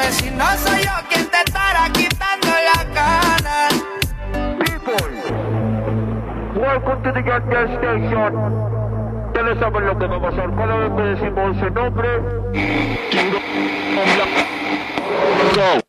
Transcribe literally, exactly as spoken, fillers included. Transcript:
Dime si no soy yo quien te estará quitando la gana. People, welcome to the Gas Gas Station. Ustedes saben lo que va a pasar cada vez que decimos ese nombre. Go.